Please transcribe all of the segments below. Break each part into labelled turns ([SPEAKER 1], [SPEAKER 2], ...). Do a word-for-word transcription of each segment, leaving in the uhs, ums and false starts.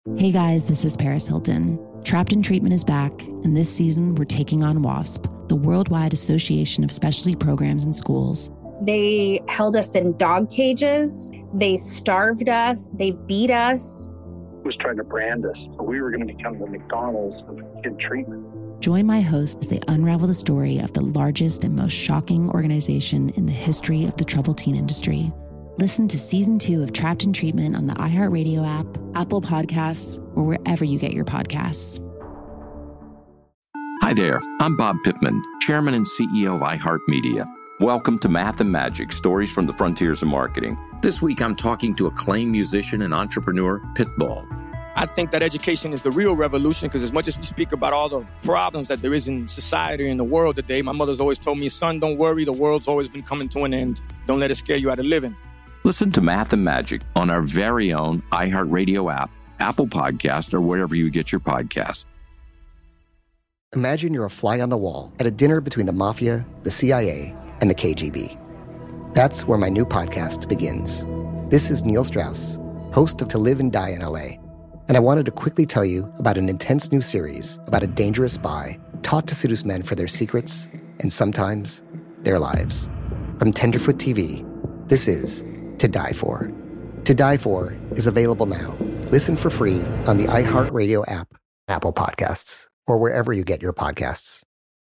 [SPEAKER 1] Hey guys, this is Paris Hilton. Trapped in Treatment is back, and this season we're taking on WASP, the Worldwide Association of Specialty Programs in Schools.
[SPEAKER 2] They held us in dog cages. They starved us. They beat us.
[SPEAKER 3] Was trying to brand us. So we were going to become the McDonald's of kid treatment.
[SPEAKER 1] Join my host as they unravel the story of the largest and most shocking organization in the history of the troubled teen industry. Listen to season two of Trapped in Treatment on the iHeartRadio app, Apple Podcasts, or wherever you get your podcasts.
[SPEAKER 4] Hi there, I'm Bob Pittman, Chairman and C E O of iHeartMedia. Welcome to Math and Magic, Stories from the Frontiers of Marketing. This week I'm talking to acclaimed musician and entrepreneur, Pitbull.
[SPEAKER 5] I think that education is the real revolution because as much as we speak about all the problems that there is in society and the world today, my mother's always told me, son, don't worry, the world's always been coming to an end. Don't let it scare you out of living.
[SPEAKER 4] Listen to Math and Magic on our very own iHeartRadio app, Apple Podcast, or wherever you get your podcasts.
[SPEAKER 6] Imagine you're a fly on the wall at a dinner between the mafia, the C I A, and the K G B. That's where my new podcast begins. This is Neil Strauss, host of To Live and Die in L A, and I wanted to quickly tell you about an intense new series about a dangerous spy taught to seduce men for their secrets and sometimes their lives. From Tenderfoot T V, this is To Die For. To Die For is available now. Listen for free on the iHeartRadio app, Apple Podcasts, or wherever you get your podcasts.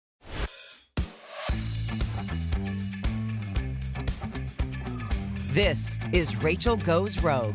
[SPEAKER 7] This is Rachel Goes Rogue.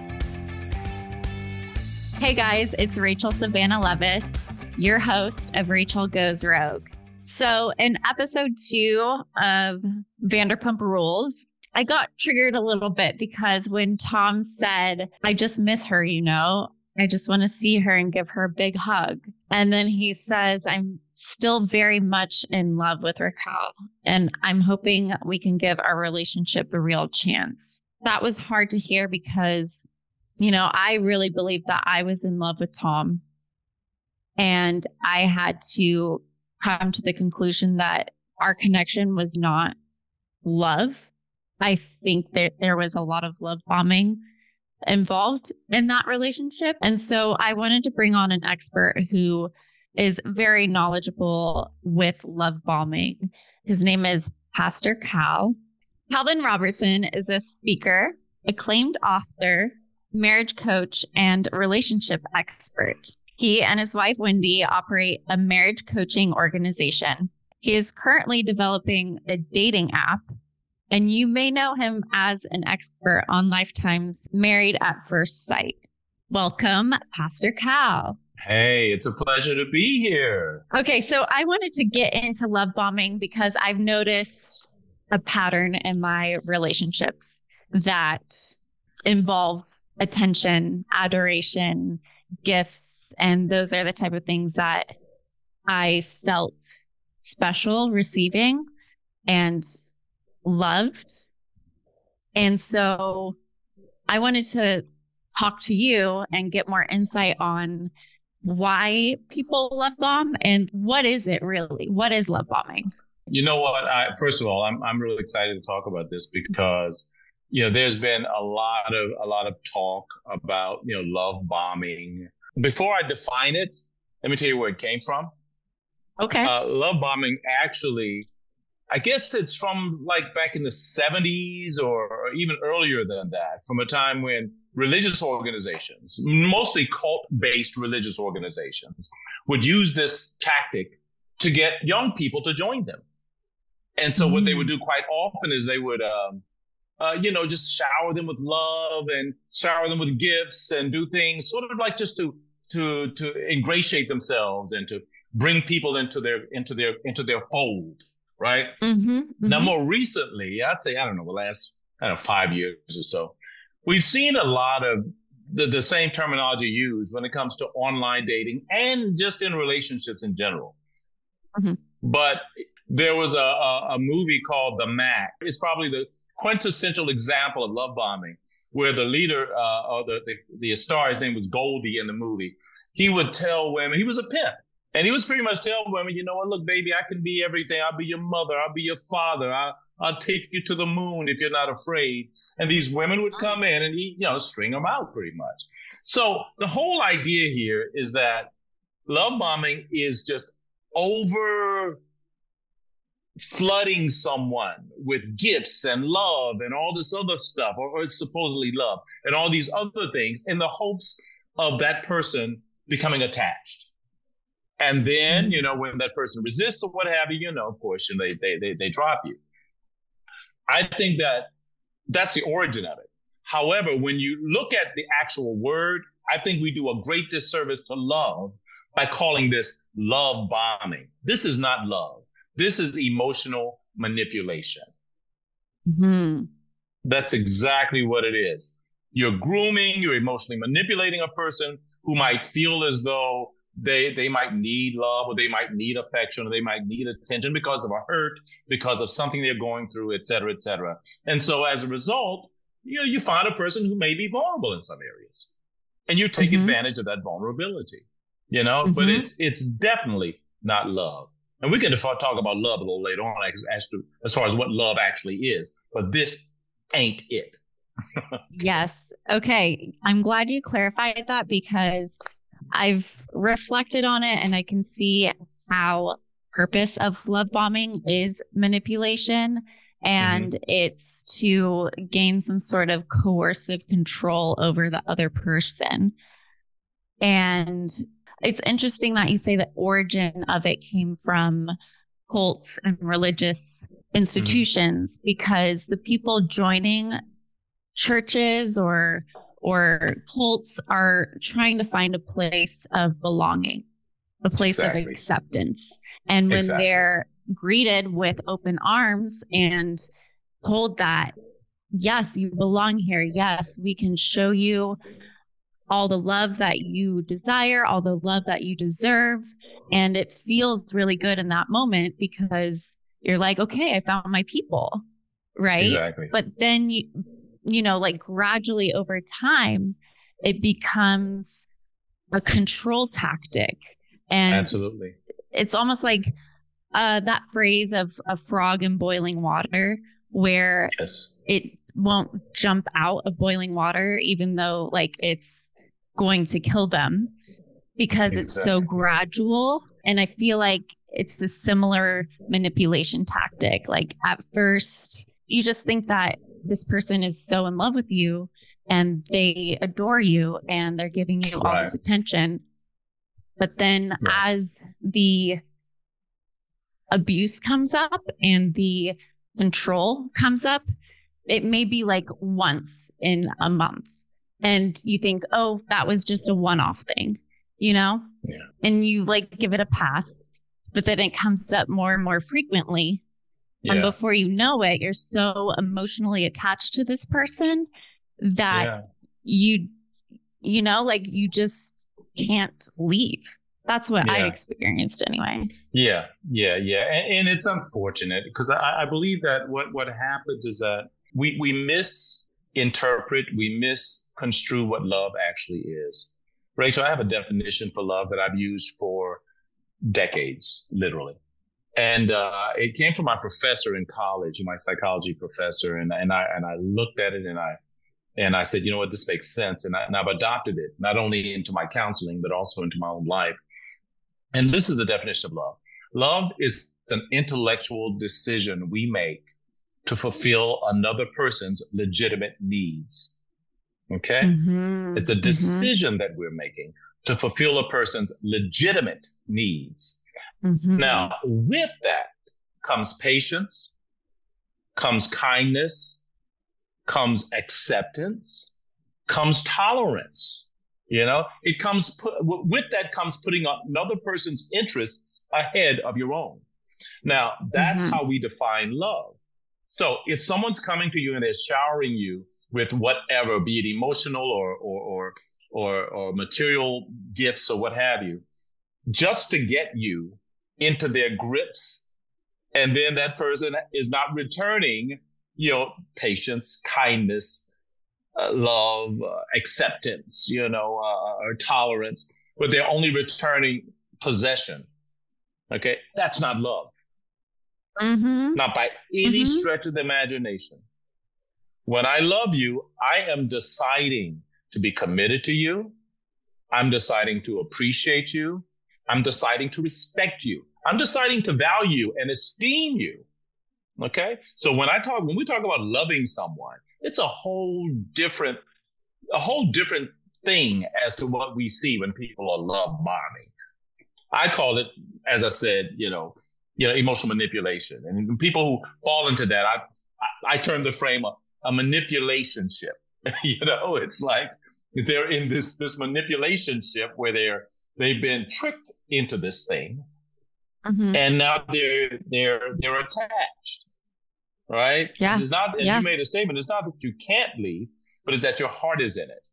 [SPEAKER 8] Hey guys, it's Rachel Savannah Levis, your host of Rachel Goes Rogue. So in episode two of Vanderpump Rules, I got triggered a little bit because when Tom said, I just miss her, you know, I just want to see her and give her a big hug. And then he says, I'm still very much in love with Raquel, and I'm hoping we can give our relationship a real chance. That was hard to hear because, you know, I really believed that I was in love with Tom. And I had to come to the conclusion that our connection was not love. I think that there was a lot of love bombing involved in that relationship. And so I wanted to bring on an expert who is very knowledgeable with love bombing. His name is Pastor Cal. Calvin Robertson is a speaker, acclaimed author, marriage coach, and relationship expert. He and his wife, Wendy, operate a marriage coaching organization. He is currently developing a dating app, and you may know him as an expert on Lifetime's Married at First Sight. Welcome, Pastor Cal.
[SPEAKER 9] Hey, it's a pleasure to be here.
[SPEAKER 8] Okay, so I wanted to get into love bombing because I've noticed a pattern in my relationships that involve attention, adoration, gifts, and those are the type of things that I felt special receiving and loved. And so I wanted to talk to you and get more insight on why people love bomb and what is it really? What is love bombing?
[SPEAKER 9] You know what? I, first of all, I'm I'm really excited to talk about this because, you know, there's been a lot of a lot of talk about, you know, love bombing. Before I define it, let me tell you where it came from.
[SPEAKER 8] Okay.
[SPEAKER 9] Uh, love bombing actually, I guess it's from like back in the seventies or, or even earlier than that, from a time when religious organizations, mostly cult-based religious organizations, would use this tactic to get young people to join them. And so mm-hmm. what they would do quite often is they would, um, uh, you know, just shower them with love and shower them with gifts and do things sort of like just to to to ingratiate themselves and to bring people into their into their into their fold. Right.
[SPEAKER 8] Mm-hmm, mm-hmm.
[SPEAKER 9] Now, more recently, I'd say, I don't know, the last I don't know, five years or so, we've seen a lot of the, the same terminology used when it comes to online dating and just in relationships in general.
[SPEAKER 8] Mm-hmm.
[SPEAKER 9] But there was a, a, a movie called The Mac. It's probably the quintessential example of love bombing, where the leader uh, or the, the, the star, his name was Goldie in the movie, he would tell women, he was a pimp. And he was pretty much telling women, you know what, look, baby, I can be everything. I'll be your mother. I'll be your father. I'll, I'll take you to the moon if you're not afraid. And these women would come in and he, you know, string them out pretty much. So the whole idea here is that love bombing is just over flooding someone with gifts and love and all this other stuff, or, or supposedly love and all these other things in the hopes of that person becoming attached. And then, you know, when that person resists or what have you, you know, of course, you know, they, they, they, they drop you. I think that that's the origin of it. However, when you look at the actual word, I think we do a great disservice to love by calling this love bombing. This is not love. This is emotional manipulation.
[SPEAKER 8] Mm-hmm.
[SPEAKER 9] That's exactly what it is. You're grooming, you're emotionally manipulating a person who might feel as though they they might need love, or they might need affection, or they might need attention because of a hurt, because of something they're going through, et cetera, et cetera. And so as a result, you know, you find a person who may be vulnerable in some areas, and you take mm-hmm. advantage of that vulnerability, you know, mm-hmm. but it's it's definitely not love. And we can talk about love a little later on as, as to as far as what love actually is, but this ain't it.
[SPEAKER 8] Yes. Okay. I'm glad you clarified that, because I've reflected on it and I can see how purpose of love bombing is manipulation, and mm-hmm. it's to gain some sort of coercive control over the other person. And it's interesting that you say the origin of it came from cults and religious institutions, mm-hmm. because the people joining churches or or cults are trying to find a place of belonging, a place exactly. of acceptance. And when exactly. they're greeted with open arms and told that, yes, you belong here. Yes, we can show you all the love that you desire, all the love that you deserve. And it feels really good in that moment, because you're like, okay, I found my people, right?
[SPEAKER 9] Exactly.
[SPEAKER 8] But then you, you know, like gradually over time, it becomes a control tactic. And
[SPEAKER 9] absolutely,
[SPEAKER 8] it's almost like uh, that phrase of a frog in boiling water, where
[SPEAKER 9] yes.
[SPEAKER 8] it won't jump out of boiling water, even though like it's going to kill them, because exactly. it's so gradual. And I feel like it's a similar manipulation tactic. Like at first, you just think that this person is so in love with you and they adore you and they're giving you all right. this attention. But then right. as the abuse comes up and the control comes up, it may be like once in a month. And you think, oh, that was just a one-off thing, you know?
[SPEAKER 9] Yeah.
[SPEAKER 8] And you like give it a pass, but then it comes up more and more frequently. Yeah. And before you know it, you're so emotionally attached to this person that yeah. you, you know, like you just can't leave. That's what yeah. I experienced anyway.
[SPEAKER 9] Yeah, yeah, yeah. And, and it's unfortunate, because I, I believe that what, what happens is that we, we misinterpret, we misconstrue what love actually is. Rachel, I have a definition for love that I've used for decades, literally. And uh, it came from my professor in college, my psychology professor, and and I and I looked at it and I and I said, you know what, this makes sense, and, I, and I've adopted it not only into my counseling but also into my own life. And this is the definition of love: love is an intellectual decision we make to fulfill another person's legitimate needs. Okay, mm-hmm. It's a decision mm-hmm. that we're making to fulfill a person's legitimate needs. Mm-hmm. Now, with that comes patience, comes kindness, comes acceptance, comes tolerance. You know, it comes put, with that comes putting another person's interests ahead of your own. Now, that's mm-hmm. how we define love. So if someone's coming to you and they're showering you with whatever, be it emotional or or or or, or material gifts or what have you, just to get you into their grips, and then that person is not returning, you know, patience, kindness, uh, love, uh, acceptance, you know, uh, or tolerance, but they're only returning possession. Okay, that's not love.
[SPEAKER 8] Mm-hmm.
[SPEAKER 9] Not by any
[SPEAKER 8] mm-hmm.
[SPEAKER 9] stretch of the imagination. When I love you, I am deciding to be committed to you. I'm deciding to appreciate you. I'm deciding to respect you. I'm deciding to value and esteem you. Okay. So when I talk, when we talk about loving someone, it's a whole different, a whole different thing as to what we see when people are love bombing. I call it, as I said, you know, you know, emotional manipulation. And people who fall into that, I, I, I term the frame a, a manipulationship. You know, it's like they're in this, this manipulationship where they're, they've been tricked into this thing. Mm-hmm. And now they're, they're, they're attached. Right?
[SPEAKER 8] Yeah.
[SPEAKER 9] It's not, and
[SPEAKER 8] yeah.
[SPEAKER 9] you made a statement, it's not that you can't leave, but it's that your heart is in it.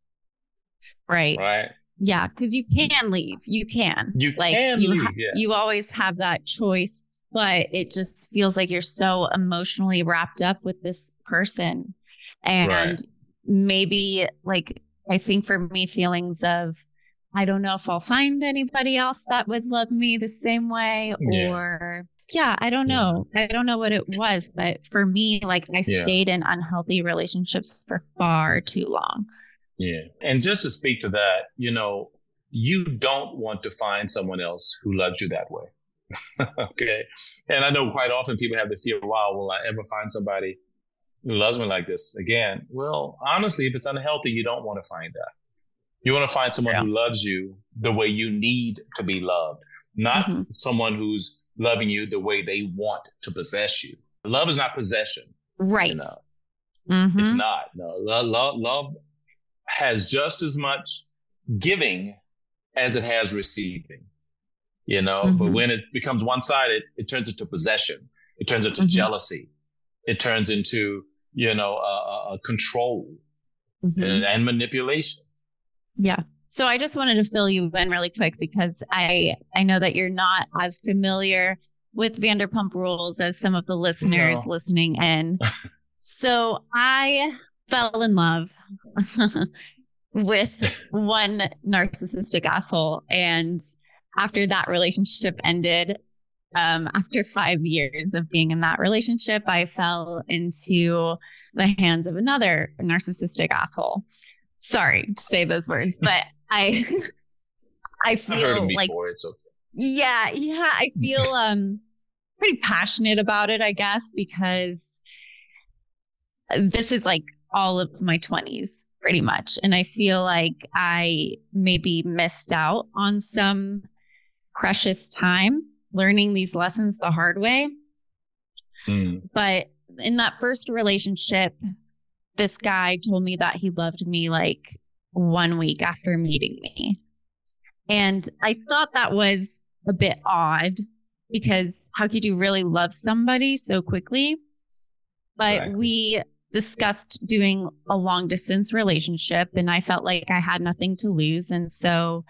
[SPEAKER 8] Right.
[SPEAKER 9] Right.
[SPEAKER 8] Yeah. Because you can leave. You can.
[SPEAKER 9] You
[SPEAKER 8] like,
[SPEAKER 9] can
[SPEAKER 8] you
[SPEAKER 9] leave.
[SPEAKER 8] Ha-
[SPEAKER 9] yeah.
[SPEAKER 8] You always have that choice, but it just feels like you're so emotionally wrapped up with this person. And right. maybe, like, I think for me, feelings of, I don't know if I'll find anybody else that would love me the same way,
[SPEAKER 9] yeah.
[SPEAKER 8] or yeah, I don't know. Yeah. I don't know what it was, but for me, like I yeah. stayed in unhealthy relationships for far too long.
[SPEAKER 9] Yeah. And just to speak to that, you know, you don't want to find someone else who loves you that way. Okay. And I know quite often people have the fear, wow, will I ever find somebody who loves me like this again? Well, honestly, if it's unhealthy, you don't want to find that. You want to find someone yeah. who loves you the way you need to be loved, not mm-hmm. someone who's loving you the way they want to possess you. Love is not possession.
[SPEAKER 8] Right.
[SPEAKER 9] You know?
[SPEAKER 8] Mm-hmm.
[SPEAKER 9] It's not. No, love, love has just as much giving as it has receiving, you know, mm-hmm. but when it becomes one-sided, it turns into possession. It turns into mm-hmm. jealousy. It turns into, you know, uh, uh, control mm-hmm. and, and manipulation.
[SPEAKER 8] Yeah. So I just wanted to fill you in really quick because I, I know that you're not as familiar with Vanderpump Rules as some of the listeners no. listening in. So I fell in love with one narcissistic asshole. And after that relationship ended, um, after five years of being in that relationship, I fell into the hands of another narcissistic asshole. Sorry to say those words, but I, I feel
[SPEAKER 9] I've heard them
[SPEAKER 8] like,
[SPEAKER 9] before. It's okay.
[SPEAKER 8] yeah, yeah, I feel um pretty passionate about it, I guess, because this is like all of my twenties, pretty much, and I feel like I maybe missed out on some precious time learning these lessons the hard way. Mm. But in that first relationship, this guy told me that he loved me like one week after meeting me. And I thought that was a bit odd because how could you really love somebody so quickly? But right. we discussed doing a long distance relationship and I felt like I had nothing to lose. And so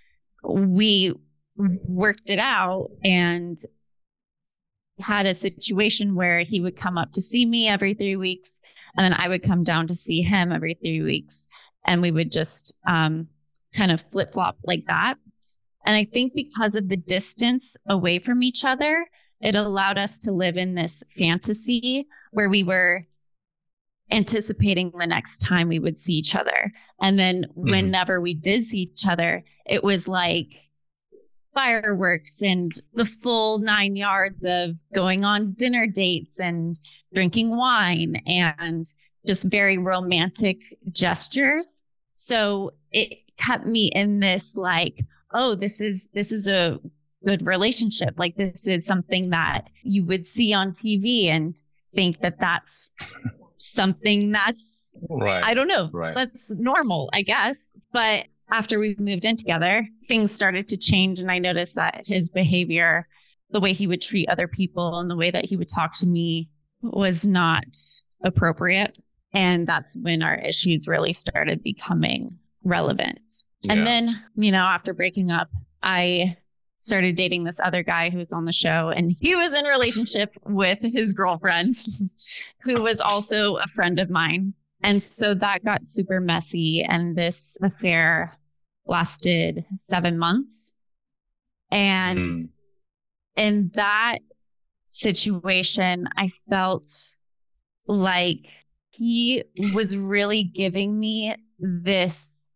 [SPEAKER 8] we worked it out and had a situation where he would come up to see me every three weeks and then I would come down to see him every three weeks and we would just um, kind of flip flop like that. And I think because of the distance away from each other, it allowed us to live in this fantasy where we were anticipating the next time we would see each other. And then mm-hmm. whenever we did see each other, it was like fireworks and the full nine yards of going on dinner dates and drinking wine and just very romantic gestures. So it kept me in this like, oh, this is, this is a good relationship. Like this is something that you would see on T V and think that that's something that's,
[SPEAKER 9] right.
[SPEAKER 8] I don't know,
[SPEAKER 9] right.
[SPEAKER 8] that's normal, I guess. But after we moved in together, things started to change. And I noticed that his behavior, the way he would treat other people and the way that he would talk to me was not appropriate. And that's when our issues really started becoming relevant. Yeah. And then, you know, after breaking up, I started dating this other guy who was on the show and he was in a relationship with his girlfriend who was also a friend of mine. And so that got super messy and this affair lasted seven months. And mm. in that situation, I felt like he was really giving me this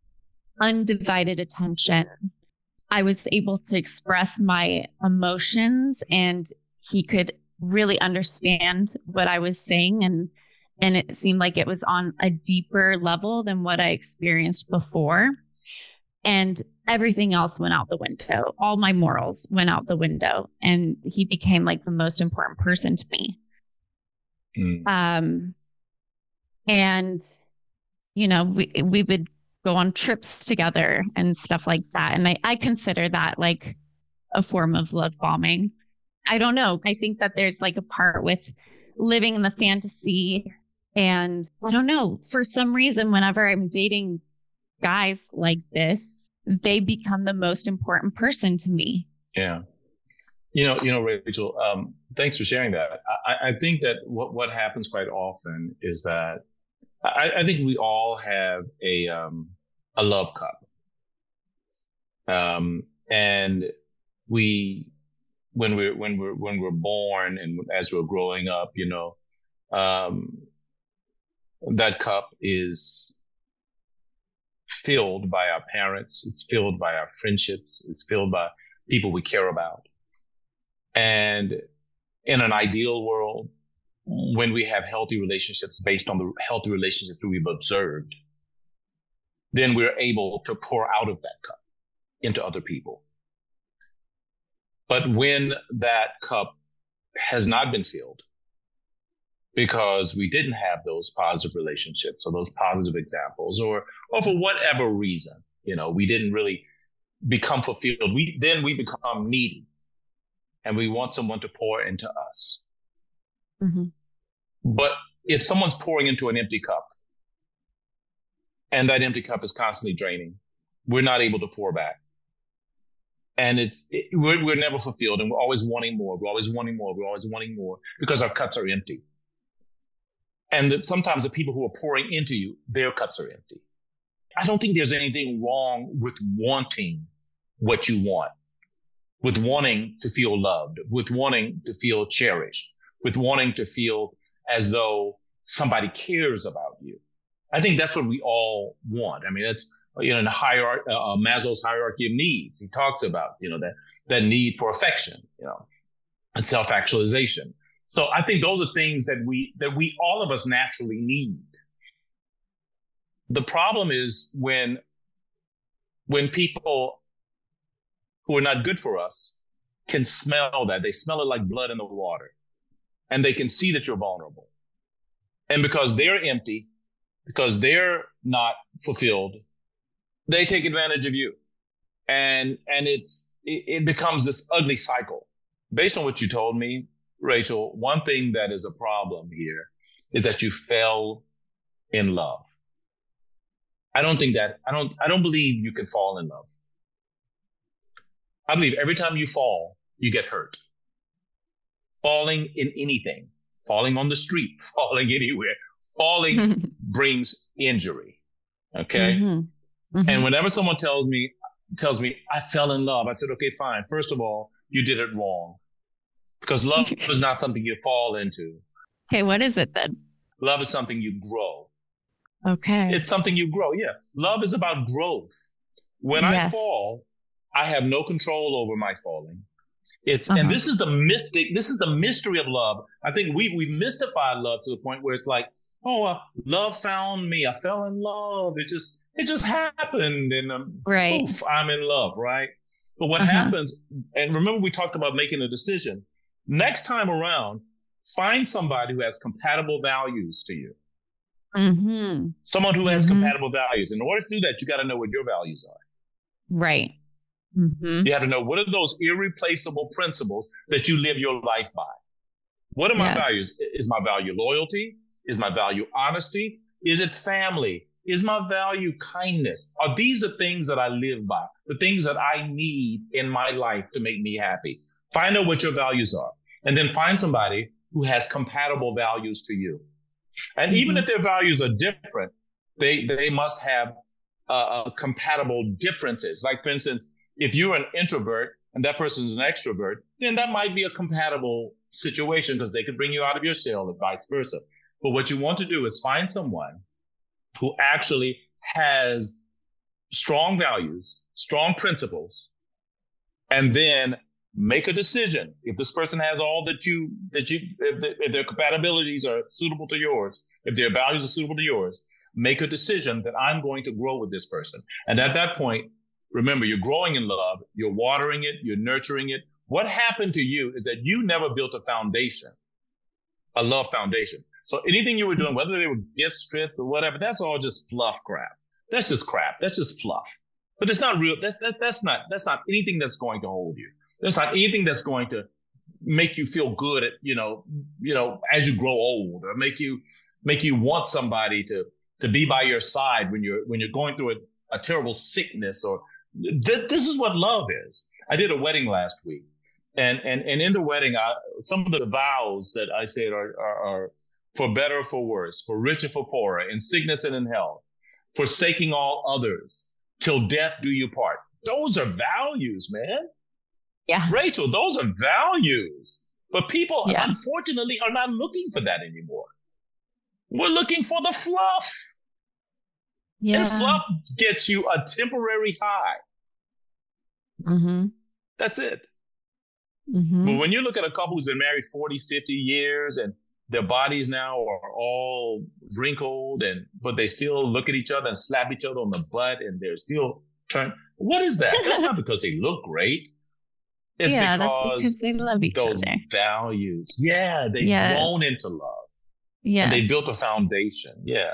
[SPEAKER 8] undivided attention. I was able to express my emotions, and he could really understand what I was saying. And, and it seemed like it was on a deeper level than what I experienced before. And everything else went out the window. All my morals went out the window. And he became like the most important person to me. Mm. Um, and, you know, we, we would go on trips together and stuff like that. And I, I consider that like a form of love bombing. I don't know. I think that there's like a part with living in the fantasy. And I don't know, for some reason, whenever I'm dating guys like this, they become the most important person to me.
[SPEAKER 9] Yeah. You know, you know, Rachel, um, thanks for sharing that. I, I think that what, what happens quite often is that I, I think we all have a um, a love cup, um, and we when we're when we're when we're born and as we're growing up, you know, um, that cup is filled by our parents. It's filled by our friendships. It's filled by people we care about. And in an ideal world, when we have healthy relationships based on the healthy relationships that we've observed, then we're able to pour out of that cup into other people. But when that cup has not been filled because we didn't have those positive relationships or those positive examples, or or for whatever reason, you know, we didn't really become fulfilled, we then we become needy and we want someone to pour into us.
[SPEAKER 8] Mm-hmm.
[SPEAKER 9] But if someone's pouring into an empty cup and that empty cup is constantly draining, we're not able to pour back. And it's it, we're, we're never fulfilled, and we're always wanting more. We're always wanting more. We're always wanting more because our cups are empty. And that sometimes the people who are pouring into you, their cups are empty. I don't think there's anything wrong with wanting what you want, with wanting to feel loved, with wanting to feel cherished, with wanting to feel as though somebody cares about you. I think that's what we all want. I mean, that's, you know, in the hierarchy, uh, Maslow's hierarchy of needs, he talks about, you know, that, that need for affection, you know, and self-actualization. So I think those are things that we, that we, all of us naturally need. The problem is when, when people who are not good for us can smell that. They smell it like blood in the water, and they can see that you're vulnerable. And because they're empty, because they're not fulfilled, they take advantage of you. And, and it's, it, it becomes this ugly cycle. Based on what you told me, Rachel, one thing that is a problem here is that you fell in love. I don't think that, I don't, I don't believe you can fall in love. I believe every time you fall, you get hurt. Falling in anything, falling on the street, falling anywhere, falling brings injury. Okay.
[SPEAKER 8] Mm-hmm. Mm-hmm.
[SPEAKER 9] And whenever someone tells me, tells me I fell in love, I said, okay, fine. First of all, you did it wrong, because love is not something you fall into.
[SPEAKER 8] Okay. What is it then?
[SPEAKER 9] Love is something you grow.
[SPEAKER 8] Okay.
[SPEAKER 9] It's something you grow. Yeah. Love is about growth. When yes. I fall, I have no control over my falling. It's, uh-huh. and this is the mystic, this is the mystery of love. I think we, we mystify love to the point where it's like, oh, uh, love found me. I fell in love. It just, it just happened. And um,
[SPEAKER 8] right.
[SPEAKER 9] poof, I'm in love. Right. But what
[SPEAKER 8] uh-huh.
[SPEAKER 9] happens, and remember we talked about making a decision. Next time around, find somebody who has compatible values to you.
[SPEAKER 8] Mm-hmm.
[SPEAKER 9] Someone who has
[SPEAKER 8] mm-hmm.
[SPEAKER 9] compatible values. In order to do that, you got to know what your values are.
[SPEAKER 8] Right. Mm-hmm.
[SPEAKER 9] You have to know what are those irreplaceable principles that you live your life by. What are my
[SPEAKER 8] yes.
[SPEAKER 9] values? Is my value loyalty? Is my value honesty? Is it family? Is my value kindness? Are these the things that I live by? The things that I need in my life to make me happy? Find out what your values are, and then find somebody who has compatible values to you. And mm-hmm. even if their values are different, they, they must have uh, compatible differences. Like, for instance, if you're an introvert and that person is an extrovert, then that might be a compatible situation because they could bring you out of your shell and vice versa. But what you want to do is find someone who actually has strong values, strong principles, and then make a decision. If this person has all that you, that you, if, the, if their compatibilities are suitable to yours, if their values are suitable to yours, make a decision that I'm going to grow with this person. And at that point, remember, you're growing in love, you're watering it, you're nurturing it. What happened to you is that you never built a foundation, a love foundation. So anything you were doing, whether they were gift stripped or whatever, that's all just fluff crap. That's just crap. That's just fluff. But it's not real. That's, that's, that's not, that's not anything that's going to hold you. There's not anything that's going to make you feel good at, you know, you know, as you grow old, or make you, make you want somebody to, to be by your side when you're, when you're going through a, a terrible sickness. Or th- this is what love is. I did a wedding last week, and, and, and in the wedding, I, some of the vows that I said are, are, are for better or for worse, for rich or for poorer, in sickness and in health, forsaking all others, till death do you part. Those are values, man.
[SPEAKER 8] Yeah.
[SPEAKER 9] Rachel, those are values. But people,
[SPEAKER 8] yeah.
[SPEAKER 9] unfortunately, are not looking for that anymore. We're looking for the fluff. Yeah. And fluff gets you a temporary high.
[SPEAKER 8] Mm-hmm.
[SPEAKER 9] That's it.
[SPEAKER 8] Mm-hmm.
[SPEAKER 9] But when you look at a couple who's been married forty, fifty years, and their bodies now are all wrinkled, and but they still look at each other and slap each other on the butt, and they're still trying. What is that? That's not because they look great. It's
[SPEAKER 8] yeah,
[SPEAKER 9] because,
[SPEAKER 8] that's because they love each
[SPEAKER 9] those
[SPEAKER 8] other.
[SPEAKER 9] Values. Yeah, they've yes. grown into love.
[SPEAKER 8] Yeah.
[SPEAKER 9] And they built a foundation. Yeah.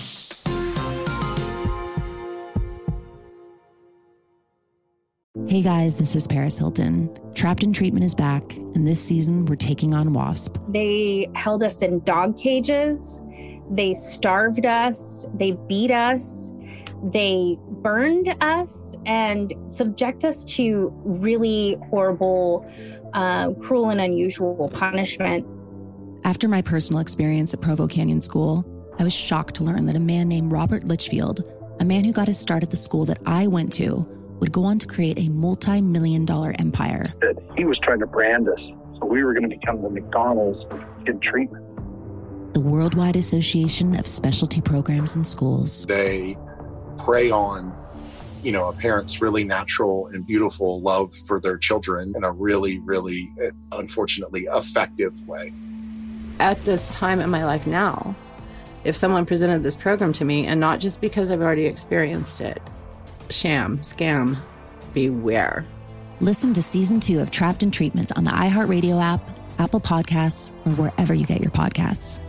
[SPEAKER 1] Hey guys, this is Paris Hilton. Trapped in Treatment is back, and this season we're taking on WASP.
[SPEAKER 2] They held us in dog cages. They starved us. They beat us. They burned us and subject us to really horrible, uh, cruel and unusual punishment.
[SPEAKER 1] After my personal experience at Provo Canyon School, I was shocked to learn that a man named Robert Litchfield, a man who got his start at the school that I went to, would go on to create a multi-million dollar empire.
[SPEAKER 3] He was trying to brand us, so we were going to become the McDonald's of kid treatment.
[SPEAKER 1] The Worldwide Association of Specialty Programs in Schools.
[SPEAKER 10] They prey on, you know, a parent's really natural and beautiful love for their children in a really, really, unfortunately, effective way.
[SPEAKER 11] At this time in my life now, if someone presented this program to me, and not just because I've already experienced it, sham, scam, beware.
[SPEAKER 1] Listen to season two of Trapped in Treatment on the iHeartRadio app, Apple Podcasts, or wherever you get your podcasts.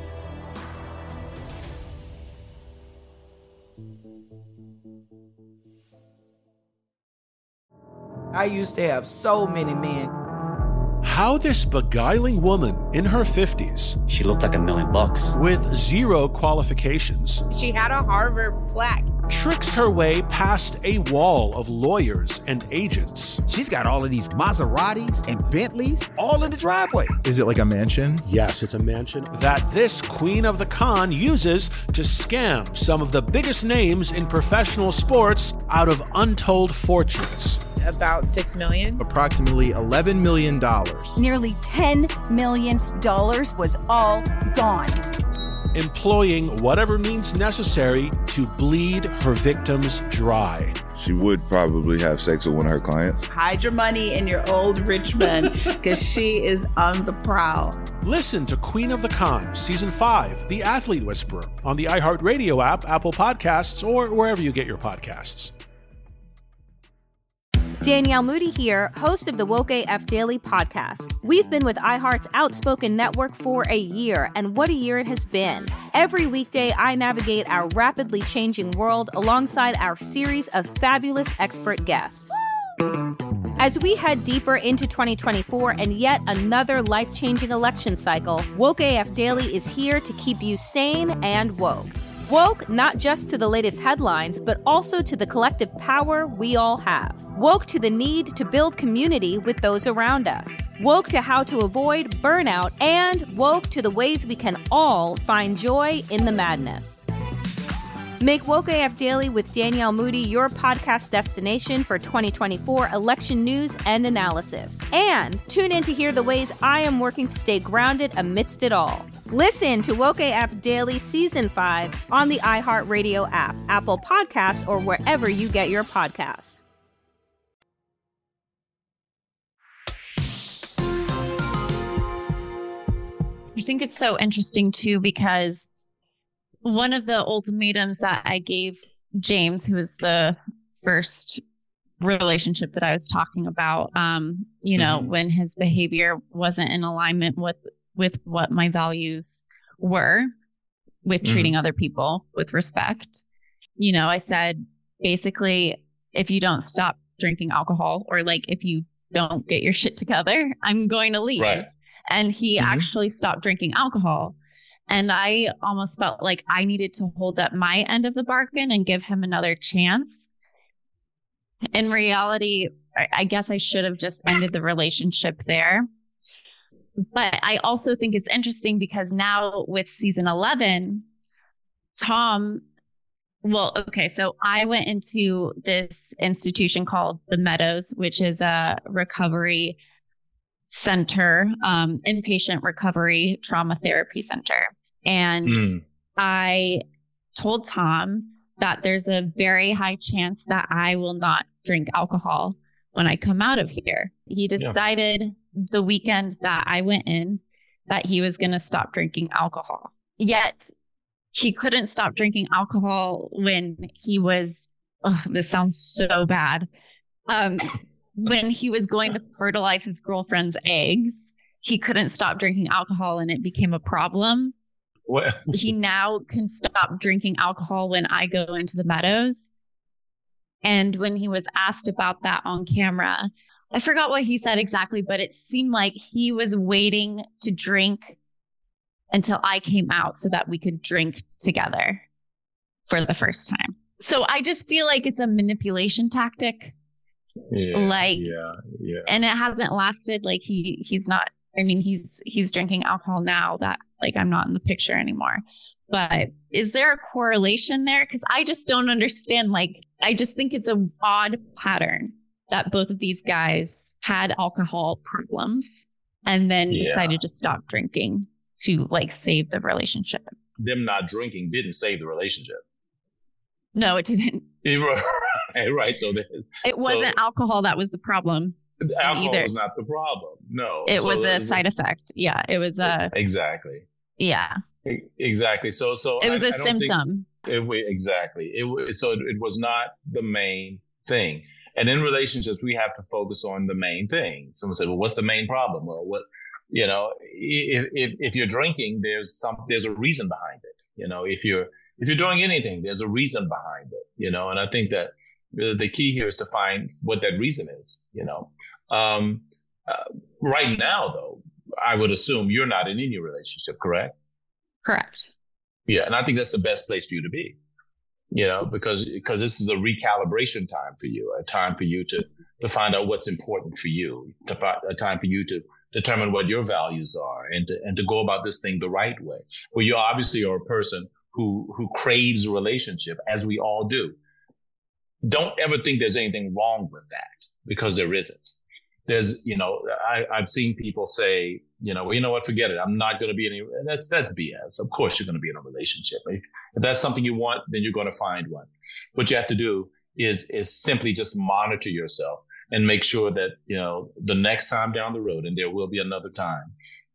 [SPEAKER 12] I used to have so many men.
[SPEAKER 13] How this beguiling woman in her fifties,
[SPEAKER 14] she looked like a million bucks,
[SPEAKER 13] with zero qualifications,
[SPEAKER 15] she had a Harvard plaque,
[SPEAKER 13] tricks her way past a wall of lawyers and agents.
[SPEAKER 16] She's got all of these Maseratis and Bentleys all in the driveway.
[SPEAKER 17] Is it like a mansion?
[SPEAKER 13] Yes, it's a mansion that this queen of the con uses to scam some of the biggest names in professional sports out of untold fortunes.
[SPEAKER 15] About six million dollars.
[SPEAKER 17] Approximately eleven million dollars.
[SPEAKER 18] Nearly ten million dollars was all gone.
[SPEAKER 13] Employing whatever means necessary to bleed her victims dry.
[SPEAKER 19] She would probably have sex with one of her clients.
[SPEAKER 20] Hide your money in your old rich man, because she is on the prowl.
[SPEAKER 13] Listen to Queen of the Con, Season five, The Athlete Whisperer, on the iHeartRadio app, Apple Podcasts, or wherever you get your podcasts.
[SPEAKER 21] Danielle Moody here, host of the Woke A F Daily podcast. We've been with iHeart's Outspoken Network for a year, and what a year it has been. Every weekday, I navigate our rapidly changing world alongside our series of fabulous expert guests. As we head deeper into twenty twenty-four and yet another life-changing election cycle, Woke A F Daily is here to keep you sane and woke. Woke not just to the latest headlines, but also to the collective power we all have. Woke to the need to build community with those around us. Woke to how to avoid burnout, and woke to the ways we can all find joy in the madness. Make Woke A F Daily with Danielle Moody your podcast destination for twenty twenty-four election news and analysis. And tune in to hear the ways I am working to stay grounded amidst it all. Listen to Woke A F Daily Season five on the iHeartRadio app, Apple Podcasts, or wherever you get your podcasts.
[SPEAKER 8] I think it's so interesting, too, because one of the ultimatums that I gave James, who was the first relationship that I was talking about, um, you know, mm-hmm. when his behavior wasn't in alignment with, with what my values were, with mm-hmm. treating other people with respect. You know, I said, basically, if you don't stop drinking alcohol, or like if you don't get your shit together, I'm going to leave. Right. And he mm-hmm. actually stopped drinking alcohol. And I almost felt like I needed to hold up my end of the bargain and give him another chance. In reality, I guess I should have just ended the relationship there. But I also think it's interesting because now with season eleven, Tom, well, okay, so I went into this institution called The Meadows, which is a recovery center, um, inpatient recovery trauma therapy center. And mm. I told Tom that there's a very high chance that I will not drink alcohol when I come out of here. He decided yeah. the weekend that I went in that he was going to stop drinking alcohol. Yet he couldn't stop drinking alcohol when he was, oh, this sounds so bad. Um, when he was going to fertilize his girlfriend's eggs, he couldn't stop drinking alcohol and it became a problem. What? He now can stop drinking alcohol when I go into the Meadows. And when he was asked about that on camera, I forgot what he said exactly, but it seemed like he was waiting to drink until I came out so that we could drink together for the first time. So I just feel like it's a manipulation tactic. Yeah, like, yeah, yeah. And it hasn't lasted. Like he, he's not, I mean, he's, he's drinking alcohol now that like I'm not in the picture anymore. But is there a correlation there? Because I just don't understand. Like, I just think it's a odd pattern that both of these guys had alcohol problems and then yeah. decided to stop drinking to like save the relationship.
[SPEAKER 9] Them not drinking didn't save the relationship.
[SPEAKER 8] No, it didn't.
[SPEAKER 9] It, right. So they,
[SPEAKER 8] it wasn't so, alcohol that was the problem.
[SPEAKER 9] Alcohol
[SPEAKER 8] either.
[SPEAKER 9] was not the problem. No.
[SPEAKER 8] It
[SPEAKER 9] so
[SPEAKER 8] was a side effect. Yeah. It was a.
[SPEAKER 9] Exactly.
[SPEAKER 8] Yeah.
[SPEAKER 9] Exactly. So, so
[SPEAKER 8] it was
[SPEAKER 9] I,
[SPEAKER 8] a
[SPEAKER 9] I
[SPEAKER 8] symptom.
[SPEAKER 9] It, exactly. It so it, it was not the main thing. And in relationships, we have to focus on the main thing. Someone said, well, what's the main problem? Well, what, you know, if, if, if you're drinking, there's some, there's a reason behind it. You know, if you're, if you're doing anything, there's a reason behind it, you know, and I think that the, the key here is to find what that reason is, you know. Um, uh, right now, though, I would assume you're not in any relationship, correct?
[SPEAKER 8] Correct.
[SPEAKER 9] Yeah. And I think that's the best place for you to be, you know, because, because this is a recalibration time for you, a time for you to, to find out what's important for you, to find a time for you to determine what your values are and to, and to go about this thing the right way. Well, you obviously are a person who, who craves a relationship, as we all do. Don't ever think there's anything wrong with that, because there isn't. There's, you know, I, I've seen people say, you know, well, you know what, forget it. I'm not going to be in any, that's, that's B S. Of course you're going to be in a relationship. If, if that's something you want, then you're going to find one. What you have to do is, is simply just monitor yourself and make sure that, you know, the next time down the road, and there will be another time,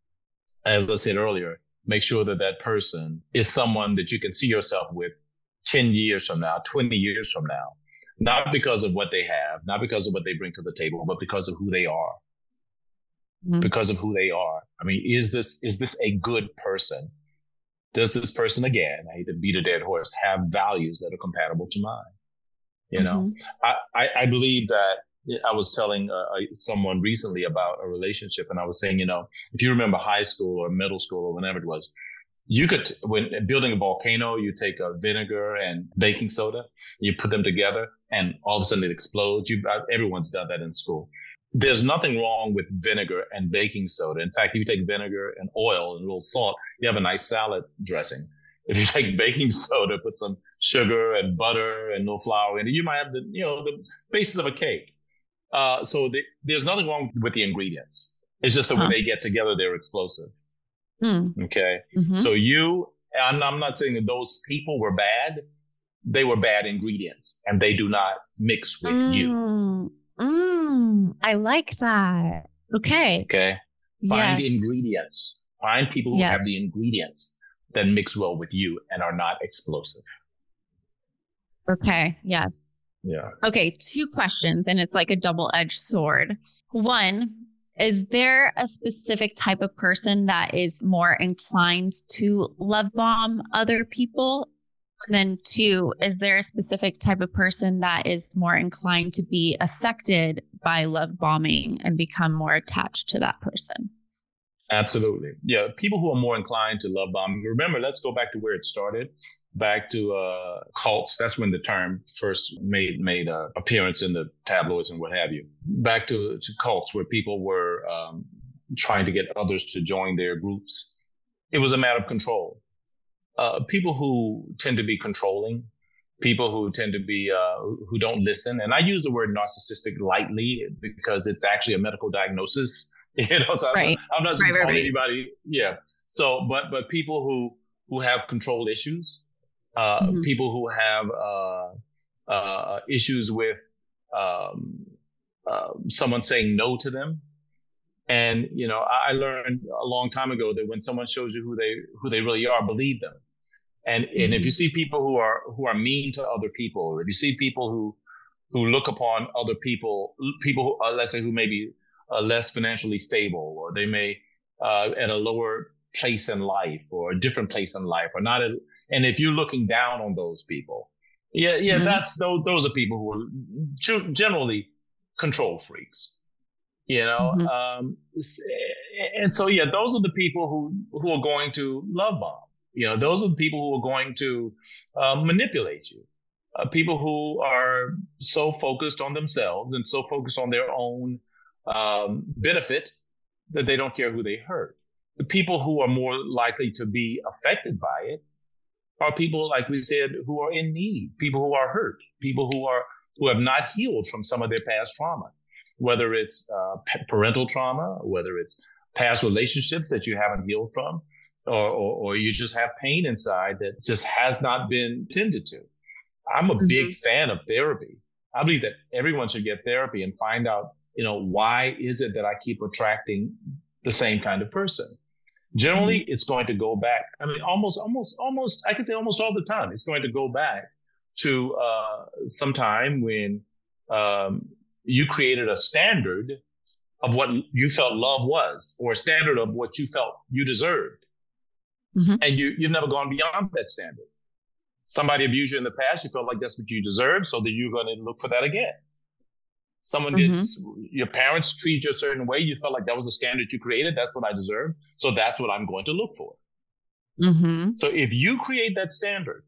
[SPEAKER 9] as I said earlier, make sure that that person is someone that you can see yourself with ten years from now, twenty years from now. Not because of what they have, not because of what they bring to the table, but because of who they are. Mm-hmm. Because of who they are. I mean, is this is this a good person? Does this person, again, I hate to beat a dead horse, have values that are compatible to mine? You know, mm-hmm. I, I, I believe that I was telling uh, someone recently about a relationship, and I was saying, you know, if you remember high school or middle school or whenever it was, you could, when building a volcano, you take a vinegar and baking soda, you put them together, and all of a sudden it explodes. You, everyone's done that in school. There's nothing wrong with vinegar and baking soda. In fact, if you take vinegar and oil and a little salt, you have a nice salad dressing. If you take baking soda, put some sugar and butter and no flour, and you might have the you know the basis of a cake. Uh, so the, there's nothing wrong with the ingredients. It's just that huh. when they get together, they're explosive.
[SPEAKER 8] Hmm.
[SPEAKER 9] Okay,
[SPEAKER 8] mm-hmm.
[SPEAKER 9] so you, I'm, I'm not saying that those people were bad. They were bad ingredients, and they do not mix with
[SPEAKER 8] mm.
[SPEAKER 9] you.
[SPEAKER 8] Mm. I like that. Okay.
[SPEAKER 9] Okay. Find
[SPEAKER 8] yes.
[SPEAKER 9] ingredients. Find people who
[SPEAKER 8] yes.
[SPEAKER 9] have the ingredients that mix well with you and are not explosive.
[SPEAKER 8] Okay. Yes.
[SPEAKER 9] Yeah.
[SPEAKER 8] Okay. Two questions, and it's like a double-edged sword. One, is there a specific type of person that is more inclined to love bomb other people? And then two, is there a specific type of person that is more inclined to be affected by love bombing and become more attached to that person?
[SPEAKER 9] Absolutely. Yeah. People who are more inclined to love bomb. Remember, let's go back to where it started, back to uh, cults. That's when the term first made made uh, appearance in the tabloids and what have you. Back to, to cults where people were um, trying to get others to join their groups. It was a matter of control. Uh, people who tend to be controlling, people who tend to be, uh, who don't listen. And I use the word narcissistic lightly because it's actually a medical diagnosis. You know, so
[SPEAKER 8] right.
[SPEAKER 9] I'm, I'm not
[SPEAKER 8] right,
[SPEAKER 9] calling
[SPEAKER 8] right,
[SPEAKER 9] anybody. Yeah. So, but, but people who, who have control issues, uh, mm-hmm. people who have, uh, uh, issues with, um, uh, someone saying no to them. And, you know, I learned a long time ago that when someone shows you who they, who they really are, believe them. And, mm-hmm. and if you see people who are, who are mean to other people, or if you see people who, who look upon other people, people who, uh, let's say who may be uh, less financially stable, or they may, uh, at a lower place in life or a different place in life, or not. A, and if you're looking down on those people, yeah, yeah, mm-hmm. that's, those, those are people who are generally control freaks, you know? Mm-hmm. Um, and so, yeah, those are the people who, who are going to love bomb. You know, those are the people who are going to uh, manipulate you. Uh, people who are so focused on themselves and so focused on their own um, benefit that they don't care who they hurt. The people who are more likely to be affected by it are people, like we said, who are in need, people who are hurt, people who are who have not healed from some of their past trauma, whether it's uh, parental trauma, whether it's past relationships that you haven't healed from, or, or, or you just have pain inside that just has not been tended to. I'm a mm-hmm. big fan of therapy. I believe that everyone should get therapy and find out, you know, why is it that I keep attracting the same kind of person? Generally, mm-hmm. it's going to go back. I mean, almost, almost, almost, I could say almost all the time, it's going to go back to uh, some time when um, you created a standard of what you felt love was, or a standard of what you felt you deserved. Mm-hmm. And you, you've never gone beyond that standard. Somebody abused you in the past, you felt like that's what you deserved, so that you're going to look for that again. Someone mm-hmm. did, your parents treat you a certain way, you felt like that was the standard you created, that's what I deserve, so that's what I'm going to look for.
[SPEAKER 8] Mm-hmm.
[SPEAKER 9] So if you create that standard,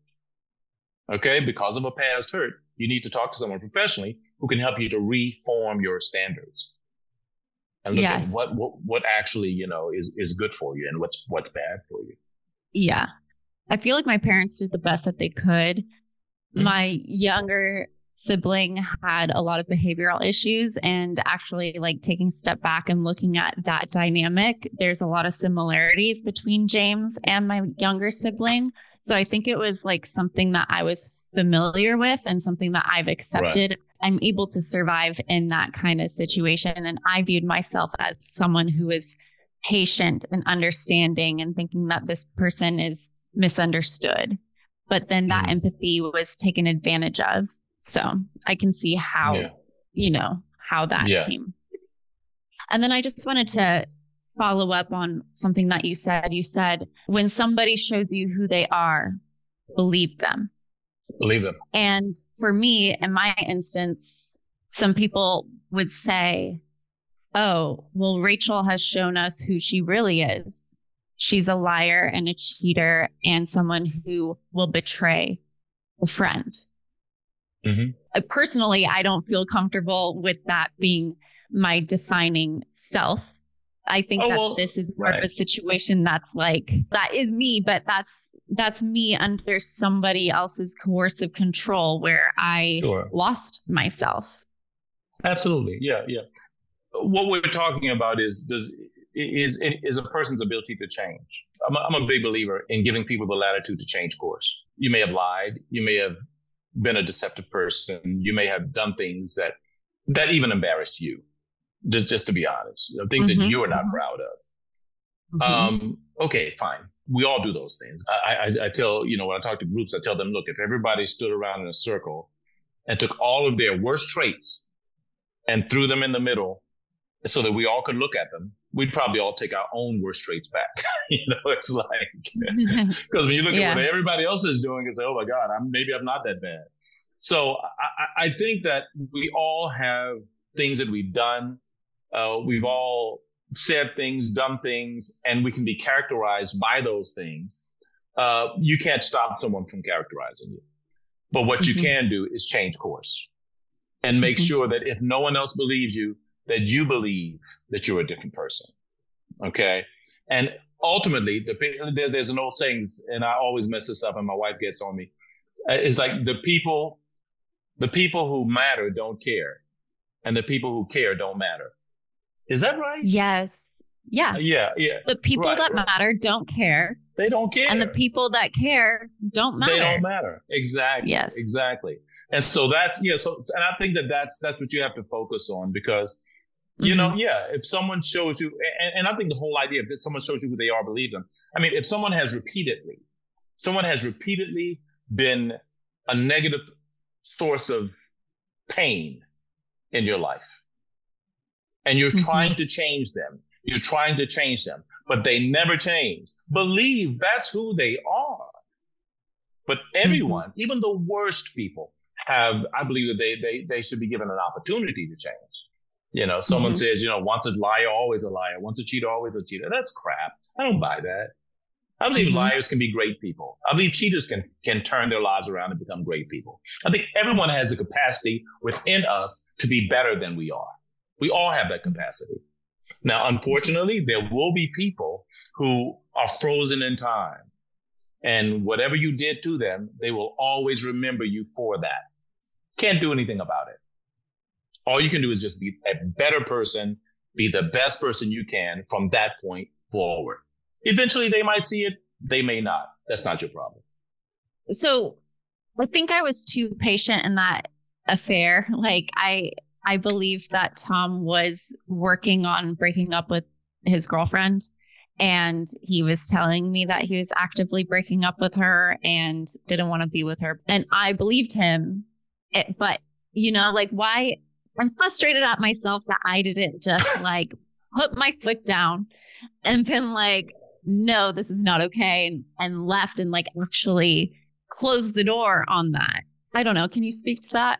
[SPEAKER 9] okay, because of a past hurt, you need to talk to someone professionally who can help you to reform your standards. And look yes. at what, what what actually, you know, is, is good for you and what's what's bad for you.
[SPEAKER 8] Yeah. I feel like my parents did the best that they could. Mm-hmm. My younger sibling had a lot of behavioral issues, and actually like taking a step back and looking at that dynamic, there's a lot of similarities between James and my younger sibling. So I think it was like something that I was familiar with and something that I've accepted. Right. I'm able to survive in that kind of situation. And I viewed myself as someone who is patient and understanding and thinking that this person is misunderstood. But then that mm. empathy was taken advantage of. So I can see how, yeah. you know, how that yeah. came. And then I just wanted to follow up on something that you said. You said, when somebody shows you who they are, believe them.
[SPEAKER 9] Believe them.
[SPEAKER 8] And for me, in my instance, some people would say, oh, well, Rachel has shown us who she really is. She's a liar and a cheater and someone who will betray a friend. Mm-hmm. Personally, I don't feel comfortable with that being my defining self. I think
[SPEAKER 9] Oh,
[SPEAKER 8] that
[SPEAKER 9] well,
[SPEAKER 8] this is more
[SPEAKER 9] right.
[SPEAKER 8] of a situation that's like, that is me, but that's, that's me under somebody else's coercive control where I
[SPEAKER 9] Sure.
[SPEAKER 8] lost myself.
[SPEAKER 9] Absolutely. Yeah. Yeah. What we're talking about is, does, is, is a person's ability to change. I'm a, I'm a big believer in giving people the latitude to change course. You may have lied. You may have been a deceptive person. You may have done things that, that even embarrassed you. Just, just to be honest, you know, things
[SPEAKER 8] Mm-hmm.
[SPEAKER 9] that you're not proud of.
[SPEAKER 8] Mhm.
[SPEAKER 9] Um, okay, fine. We all do those things. I, I, I tell, you know, when I talk to groups, I tell them, look, if everybody stood around in a circle and took all of their worst traits and threw them in the middle so that we all could look at them, we'd probably all take our own worst traits back. You know, it's like, because when you look
[SPEAKER 8] Yeah.
[SPEAKER 9] at what everybody else is doing and say, oh my God, I'm, maybe I'm not that bad. So I, I think that we all have things that we've done. Uh, we've all said things, done things, and we can be characterized by those things. Uh, you can't stop someone from characterizing you. But what
[SPEAKER 8] Mm-hmm.
[SPEAKER 9] you can do is change course and make
[SPEAKER 8] Mhm.
[SPEAKER 9] sure that if no one else believes you, that you believe that you're a different person. Okay. And ultimately, the, there, there's an old saying, and I always mess this up and my wife gets on me. Uh, It's like the people, the people who matter don't care, and the people who care don't matter. Is that right?
[SPEAKER 8] Yes. Yeah.
[SPEAKER 9] Yeah, yeah.
[SPEAKER 8] The people
[SPEAKER 9] Right,
[SPEAKER 8] that
[SPEAKER 9] right.
[SPEAKER 8] matter don't care.
[SPEAKER 9] They don't care.
[SPEAKER 8] And the people that care don't matter.
[SPEAKER 9] They don't matter. Exactly.
[SPEAKER 8] Yes.
[SPEAKER 9] Exactly. And so that's, yeah. So, and I think that that's, that's what you have to focus on because, you know,
[SPEAKER 8] Mm-hmm.
[SPEAKER 9] yeah, if someone shows you, and, and I think the whole idea of if someone shows you who they are, believe them. I mean, if someone has repeatedly, someone has repeatedly been a negative source of pain in your life, and you're
[SPEAKER 8] Mm-hmm.
[SPEAKER 9] trying to change them, you're trying to change them, but they never change. Believe that's who they are. But everyone,
[SPEAKER 8] Mm-hmm.
[SPEAKER 9] even the worst people, have, I believe that they they they should be given an opportunity to change. You know, someone
[SPEAKER 8] Mhm.
[SPEAKER 9] says, you know, once a liar, always a liar. Once a cheater, always a cheater. That's crap. I don't buy that. I believe
[SPEAKER 8] Mhm.
[SPEAKER 9] liars can be great people. I believe cheaters can can turn their lives around and become great people. I think everyone has the capacity within us to be better than we are. We all have that capacity. Now, unfortunately, there will be people who are frozen in time. And whatever you did to them, they will always remember you for that. Can't do anything about it. All you can do is just be a better person, be the best person you can from that point forward. Eventually, they might see it. They may not. That's not your problem.
[SPEAKER 8] So I think I was too patient in that affair. Like I, I believe that Tom was working on breaking up with his girlfriend, and he was telling me that he was actively breaking up with her and didn't want to be with her. And I believed him. It, but, you know, like why I'm frustrated at myself that I didn't just like put my foot down and been like, no, this is not okay. And, and left and like actually closed the door on that. I don't know. Can you speak to that?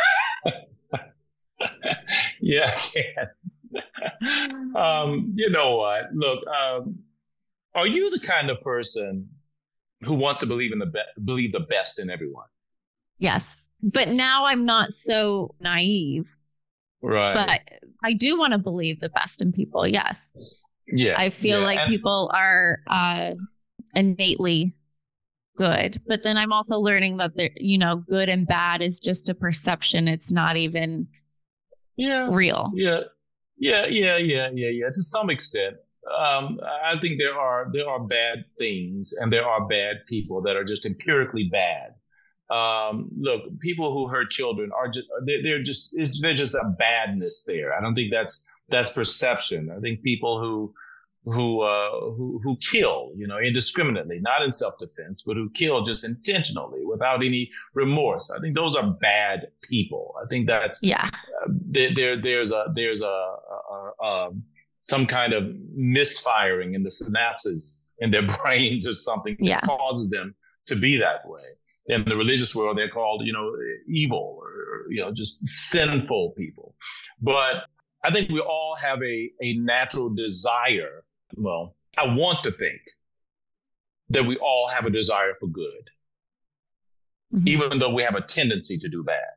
[SPEAKER 9] Yeah, I can. um, you know what? Look, um, are you the kind of person who wants to believe in the be- believe the best in everyone?
[SPEAKER 8] Yes. But now I'm not so naive.
[SPEAKER 9] Right.
[SPEAKER 8] But I do want to believe the best in people. Yes.
[SPEAKER 9] Yeah.
[SPEAKER 8] I feel
[SPEAKER 9] yeah.
[SPEAKER 8] like
[SPEAKER 9] And-
[SPEAKER 8] people are uh, innately good. But then I'm also learning that, they're, you know, good and bad is just a perception. It's not even
[SPEAKER 9] yeah.
[SPEAKER 8] real.
[SPEAKER 9] Yeah. Yeah. Yeah. Yeah. Yeah. Yeah. To some extent. Um, I think there are there are bad things and there are bad people that are just empirically bad. Um, look, people who hurt children are just they're, they're just it's, they're just a badness there. I don't think that's that's perception. I think people who who uh, who who kill, you know, indiscriminately, not in self-defense, but who kill just intentionally without any remorse. I think those are bad people. I think that's
[SPEAKER 8] yeah.
[SPEAKER 9] Uh, there, there there's a there's a, a, a, a some kind of misfiring in the synapses in their brains or something that
[SPEAKER 8] Yeah.
[SPEAKER 9] causes them to be that way. In the religious world, they're called, you know, evil or, you know, just sinful people. But I think we all have a, a natural desire. Well, I want to think that we all have a desire for good,
[SPEAKER 8] Mhm.
[SPEAKER 9] even though we have a tendency to do bad.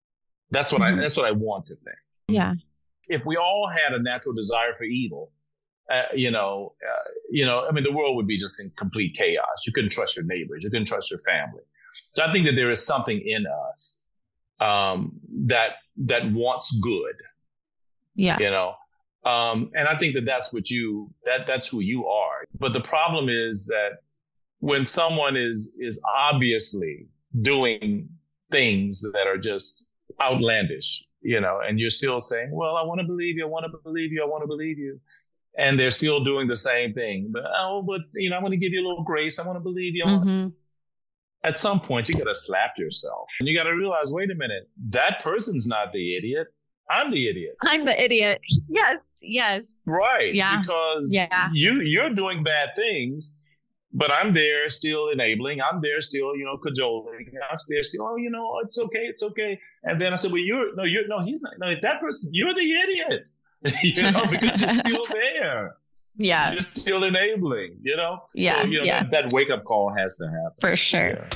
[SPEAKER 9] That's what
[SPEAKER 8] Mhm.
[SPEAKER 9] I, that's what I want to think.
[SPEAKER 8] Yeah.
[SPEAKER 9] If we all had a natural desire for evil, uh, you know, uh, you know, I mean, the world would be just in complete chaos. You couldn't trust your neighbors. You couldn't trust your family. So I think that there is something in us um, that that wants good.
[SPEAKER 8] Yeah.
[SPEAKER 9] You know, um, and I think that that's what you that that's who you are. But the problem is that when someone is is obviously doing things that are just outlandish, you know, and you're still saying, well, I want to believe you, I want to believe you, I want to believe you. And they're still doing the same thing. But, oh, but, you know, I want to give you a little grace. I want to believe you. I want
[SPEAKER 8] Mm-hmm.
[SPEAKER 9] At some point, you got to slap yourself. And you got to realize, wait a minute, that person's not the idiot. I'm the idiot.
[SPEAKER 8] I'm the idiot. Yes, yes.
[SPEAKER 9] Right.
[SPEAKER 8] Yeah.
[SPEAKER 9] Because
[SPEAKER 8] yeah.
[SPEAKER 9] you, you're doing bad things. But I'm there still enabling. I'm there still, you know, cajoling. I'm there still, oh, you know, it's okay, it's okay. And then I said, well, you're, no, you're, no, he's not, no, that person, you're the idiot, you know, because you're still there.
[SPEAKER 8] Yeah.
[SPEAKER 9] You're still enabling, you know?
[SPEAKER 8] Yeah.
[SPEAKER 9] So, you know,
[SPEAKER 8] yeah.
[SPEAKER 9] that, that wake up call has to happen.
[SPEAKER 8] For sure.
[SPEAKER 9] Yeah.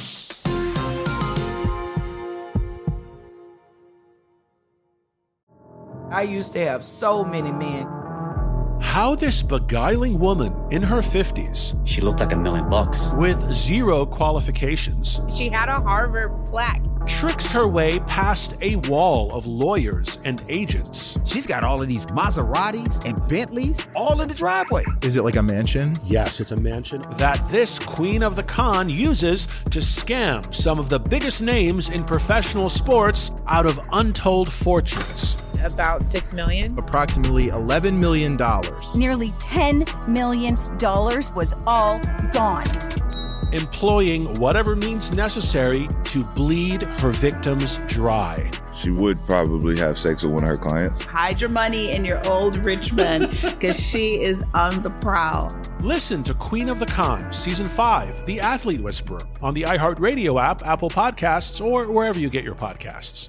[SPEAKER 12] I used to have so many men.
[SPEAKER 13] How this beguiling woman in her fifties,
[SPEAKER 14] she looked like a million bucks,
[SPEAKER 13] with zero qualifications,
[SPEAKER 15] She had a Harvard plaque.
[SPEAKER 13] tricks her way past a wall of lawyers and agents.
[SPEAKER 16] She's got all of these Maseratis and Bentleys all in the driveway.
[SPEAKER 17] Is it like a mansion?
[SPEAKER 13] Yes, it's a mansion that this queen of the con uses to scam some of the biggest names in professional sports out of untold fortunes.
[SPEAKER 15] About six million.
[SPEAKER 17] Approximately eleven million dollars.
[SPEAKER 18] Nearly ten million dollars was all gone.
[SPEAKER 13] Employing whatever means necessary to bleed her victims dry.
[SPEAKER 19] She would probably have sex with one of her clients.
[SPEAKER 20] Hide your money in your old rich man because she is on the prowl.
[SPEAKER 13] Listen to Queen of the Con, Season five, The Athlete Whisperer, on the iHeartRadio app, Apple Podcasts, or wherever you get your podcasts.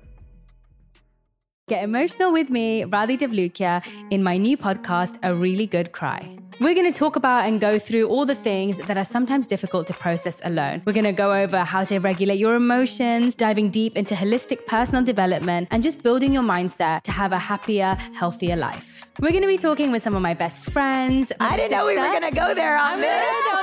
[SPEAKER 22] Get emotional with me, Radhi Devlukia, in my new podcast, A Really Good Cry. We're going to talk about and go through all the things that are sometimes difficult to process alone. We're going to go over how to regulate your emotions, diving deep into holistic personal development, and just building your mindset to have a happier, healthier life. We're going to be talking with some of my best friends.
[SPEAKER 23] I didn't know we were going to go there on this.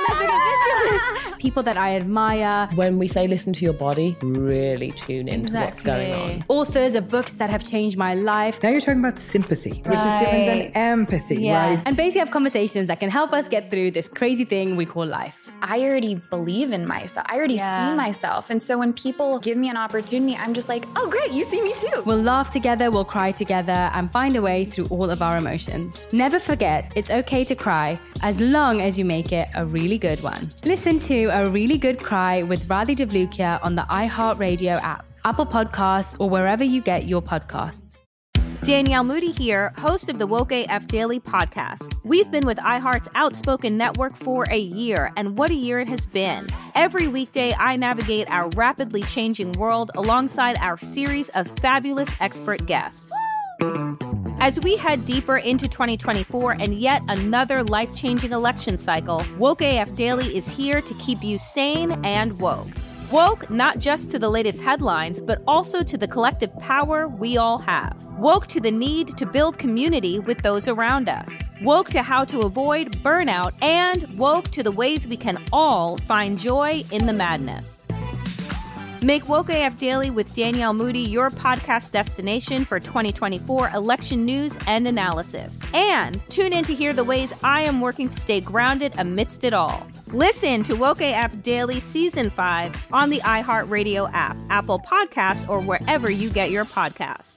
[SPEAKER 22] People that I admire.
[SPEAKER 24] When we say listen to your body, really tune into
[SPEAKER 22] Exactly.
[SPEAKER 24] what's going on.
[SPEAKER 22] Authors of books that have changed my life.
[SPEAKER 25] Now you're talking about sympathy, which is different than empathy,
[SPEAKER 22] yeah.
[SPEAKER 25] right?
[SPEAKER 22] And basically have conversations that can help us get through this crazy thing we call life.
[SPEAKER 26] I already believe in myself. I already
[SPEAKER 22] Yeah.
[SPEAKER 26] see myself. And so when people give me an opportunity, I'm just like, oh, great, you see me too.
[SPEAKER 22] We'll laugh together, we'll cry together, and find a way through all of our emotions. Never forget, it's okay to cry, as long as you make it a really good one. Listen to A Really Good Cry with Radhi Devlukia on the iHeartRadio app, Apple Podcasts, or wherever you get your podcasts.
[SPEAKER 21] Danielle Moody here, host of the Woke A F Daily podcast. We've been with iHeart's Outspoken Network for a year, and what a year it has been. Every weekday, I navigate our rapidly changing world alongside our series of fabulous expert guests. As we head deeper into twenty twenty-four and yet another life-changing election cycle, Woke A F Daily is here to keep you sane and woke. Woke not just to the latest headlines, but also to the collective power we all have. Woke to the need to build community with those around us. Woke to how to avoid burnout, and woke to the ways we can all find joy in the madness. Make Woke A F Daily with Danielle Moody your podcast destination for twenty twenty-four election news and analysis. And tune in to hear the ways I am working to stay grounded amidst it all. Listen to Woke A F Daily Season five on the iHeartRadio app, Apple Podcasts, or wherever you get your podcasts.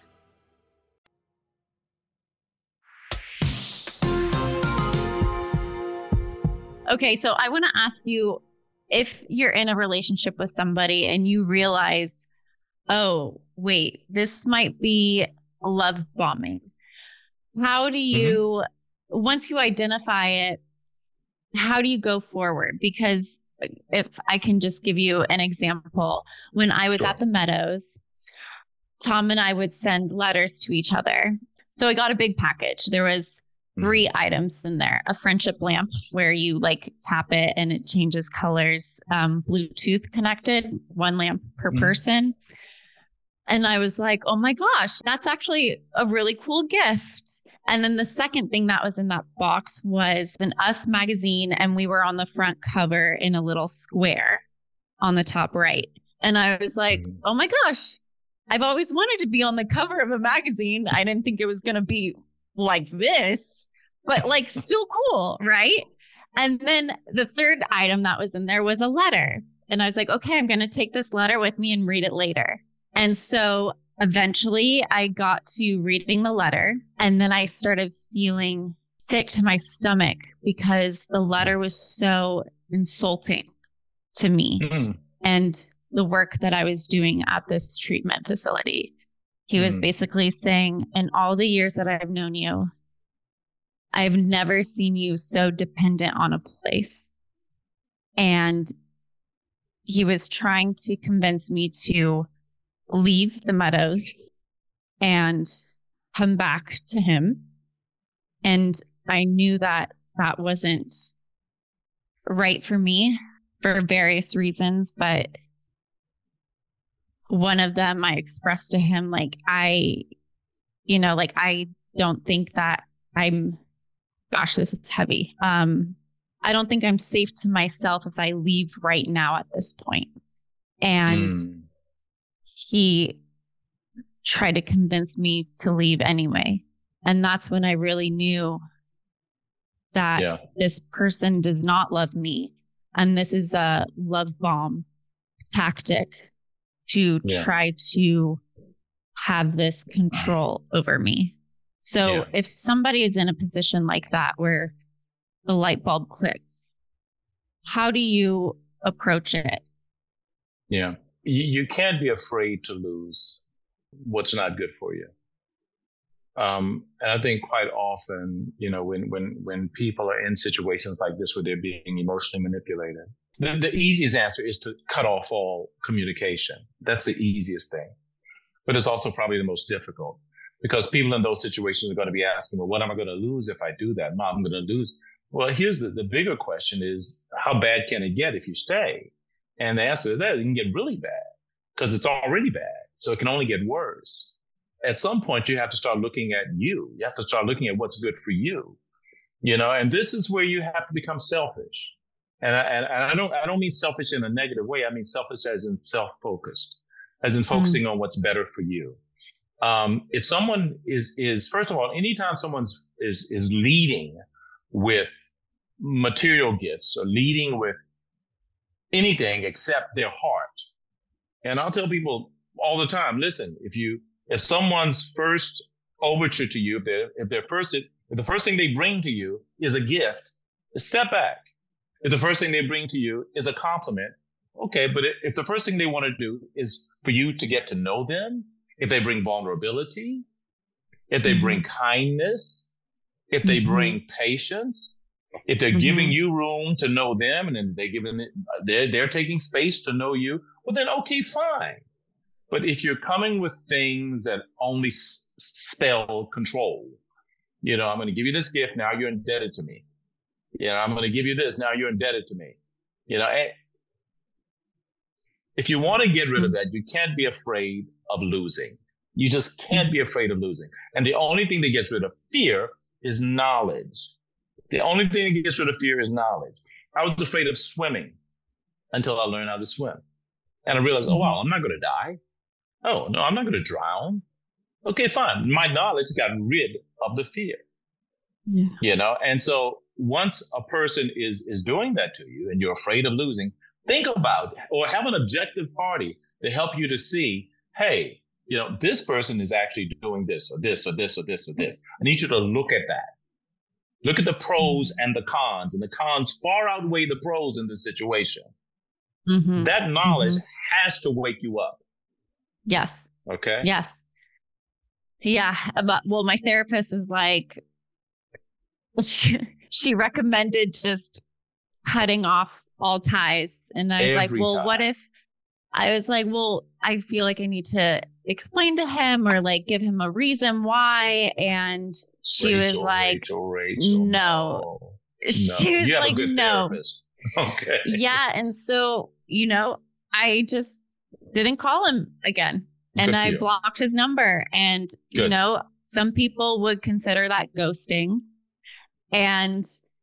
[SPEAKER 8] Okay, so I want to ask you, if you're in a relationship with somebody and you realize, oh, wait, this might be love bombing. How do you, mm-hmm. once you identify it, how do you go forward? Because if I can just give you an example, when I was sure. at the Meadows, Tom and I would send letters to each other. So I got a big package. There was three items in there: a friendship lamp where you like tap it and it changes colors, um, Bluetooth connected, one lamp per mm. person, And I was like, oh my gosh, that's actually a really cool gift. And then the second thing that was in that box was an Us magazine. And we were on the front cover in a little square on the top right. And I was like, oh my gosh, I've always wanted to be on the cover of a magazine. I didn't think it was going to be like this, but like still cool, right? And then the third item that was in there was a letter. And I was like, okay, I'm going to take this letter with me and read it later. And so eventually I got to reading the letter, and then I started feeling sick to my stomach because the letter was so insulting to me mm-hmm. and the work that I was doing at this treatment facility. He mm-hmm. was basically saying, in all the years that I've known you, I've never seen you so dependent on a place. And he was trying to convince me to leave the Meadows and come back to him. And I knew that that wasn't right for me for various reasons. But one of them, I expressed to him, like, I, you know, like, I don't think that I'm, gosh, this is heavy. Um, I don't think I'm safe to myself if I leave right now at this point. And mm. he tried to convince me to leave anyway. And that's when I really knew that yeah. this person does not love me. And this is a love bomb tactic to yeah. try to have this control over me. So yeah. if somebody is in a position like that where the light bulb clicks, how do you approach it?
[SPEAKER 9] Yeah. You, you can't be afraid to lose what's not good for you. Um, and I think quite often, you know, when, when, when people are in situations like this where they're being emotionally manipulated, the, the easiest answer is to cut off all communication. That's the easiest thing. But it's also probably the most difficult, because people in those situations are going to be asking, well, what am I going to lose if I do that? Mom, I'm going to lose. Well, here's the, the bigger question is, how bad can it get if you stay? And the answer to that, it can get really bad because it's already bad. So it can only get worse. At some point, you have to start looking at you. You have to start looking at what's good for you, you know, and this is where you have to become selfish. And I, and I don't, I don't mean selfish in a negative way. I mean selfish as in self-focused, as in focusing mm. on what's better for you. Um, if someone is, is, first of all, anytime someone's is, is leading with material gifts or leading with anything except their heart. And I'll tell people all the time, listen, if you, if someone's first overture to you, if they're, if their first, if the first thing they bring to you is a gift, step back. If the first thing they bring to you is a compliment, okay, but if the first thing they want to do is for you to get to know them, if they bring vulnerability, if they mm-hmm. bring kindness, if they mm-hmm. bring patience, if they're mm-hmm. giving you room to know them, and then they giving it, they're they're taking space to know you, well then okay, fine. But if you're coming with things that only s- spell control, you know, I'm going to give you this gift, now you're indebted to me. You know, I'm going to give you this, now you're indebted to me. You know, and if you want to get rid of that, you can't be afraid of losing. You just can't be afraid of losing. And the only thing that gets rid of fear is knowledge. The only thing that gets rid of fear is knowledge. I was afraid of swimming until I learned how to swim. And I realized, oh, wow, I'm not going to die. Oh, no, I'm not going to drown. Okay, fine. My knowledge got rid of the fear. Yeah. You know, and so once a person is is doing that to you and you're afraid of losing, think about or have an objective party to help you to see, hey, you know, this person is actually doing this or this or this or this or this. I need you to look at that. Look at the pros and the cons, and the cons far outweigh the pros in this situation. Mm-hmm. That knowledge mm-hmm. has to wake you up.
[SPEAKER 8] Yes.
[SPEAKER 9] Okay.
[SPEAKER 8] Yes. Yeah. But, well, my therapist was like, she, she recommended just cutting off all ties. And I was Every like, well, time. What if I was like, well, I feel like I need to explain to him or like give him a reason why. And she Rachel, was like,
[SPEAKER 9] Rachel, Rachel,
[SPEAKER 8] no.
[SPEAKER 9] no.
[SPEAKER 8] She
[SPEAKER 9] no.
[SPEAKER 8] was
[SPEAKER 9] you have
[SPEAKER 8] like,
[SPEAKER 9] a good
[SPEAKER 8] no.
[SPEAKER 9] Therapist. Okay.
[SPEAKER 8] Yeah. And so, you know, I just didn't call him again. and
[SPEAKER 9] Good for
[SPEAKER 8] I
[SPEAKER 9] you.
[SPEAKER 8] blocked his number. And,
[SPEAKER 9] Good.
[SPEAKER 8] you know, some people would consider that ghosting. And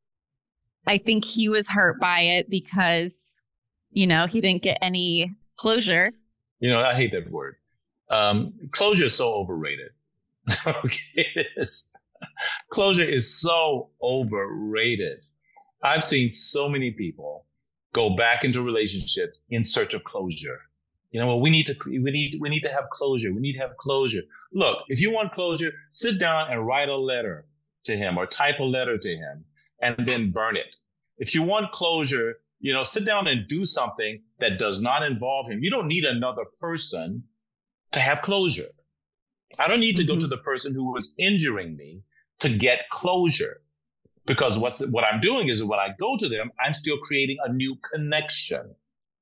[SPEAKER 8] I think he was hurt by it because, you know, he didn't get any closure.
[SPEAKER 9] You know, I hate that word. Um, closure is so overrated. Okay, it is. Closure is so overrated. I've seen so many people go back into relationships in search of closure. You know, well, we need to, we need, we need to have closure. We need to have closure. Look, if you want closure, sit down and write a letter to him or type a letter to him and then burn it. If you want closure, you know, sit down and do something that does not involve him. You don't need another person to have closure. I don't need to mm-hmm. go to the person who was injuring me to get closure, because what's what I'm doing is when I go to them, I'm still creating a new connection.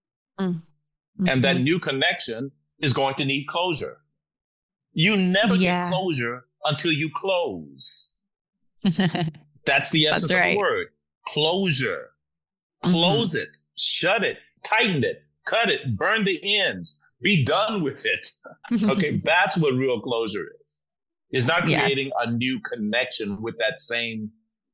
[SPEAKER 9] Mm-hmm. And that new connection is going to need closure. You never yeah. get closure until you close. That's the essence That's right. of the word. Closure. Close mm-hmm. it. Shut it. Tighten it. Cut it. Burn the ends. Be done with it. Okay, that's what real closure is. It's not creating yes. a new connection with that same,